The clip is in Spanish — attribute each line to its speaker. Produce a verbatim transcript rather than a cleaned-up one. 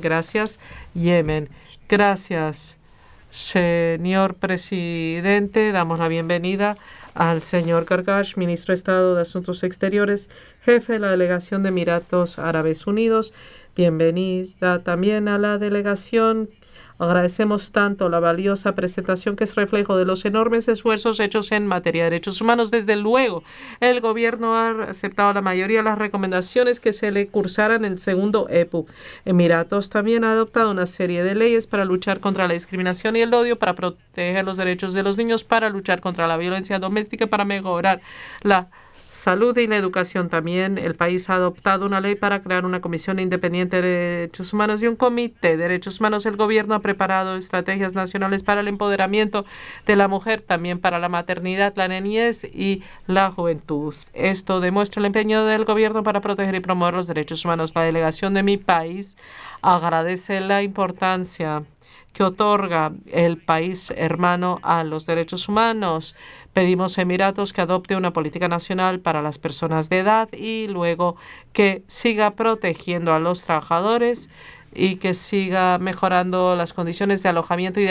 Speaker 1: Gracias, Yemen. Gracias, señor presidente. Damos la bienvenida al señor Gargash, ministro de Estado de Asuntos Exteriores, jefe de la delegación de Emiratos Árabes Unidos. Bienvenida también a la delegación. Agradecemos tanto la valiosa presentación que es reflejo de los enormes esfuerzos hechos en materia de derechos humanos. Desde luego, el gobierno ha aceptado la mayoría de las recomendaciones que se le cursaran en el segundo E P U. Emiratos también ha adoptado una serie de leyes para luchar contra la discriminación y el odio, para proteger los derechos de los niños, para luchar contra la violencia doméstica y para mejorar la salud y la educación. También el país ha adoptado una ley para crear una comisión independiente de derechos humanos y un comité de derechos humanos. El gobierno ha preparado estrategias nacionales para el empoderamiento de la mujer, también para la maternidad, la niñez y la juventud. Esto demuestra el empeño del gobierno para proteger y promover los derechos humanos. La delegación de mi país agradece la importancia que otorga el país hermano a los derechos humanos. Pedimos a Emiratos que adopte una política nacional para las personas de edad y luego que siga protegiendo a los trabajadores y que siga mejorando las condiciones de alojamiento y de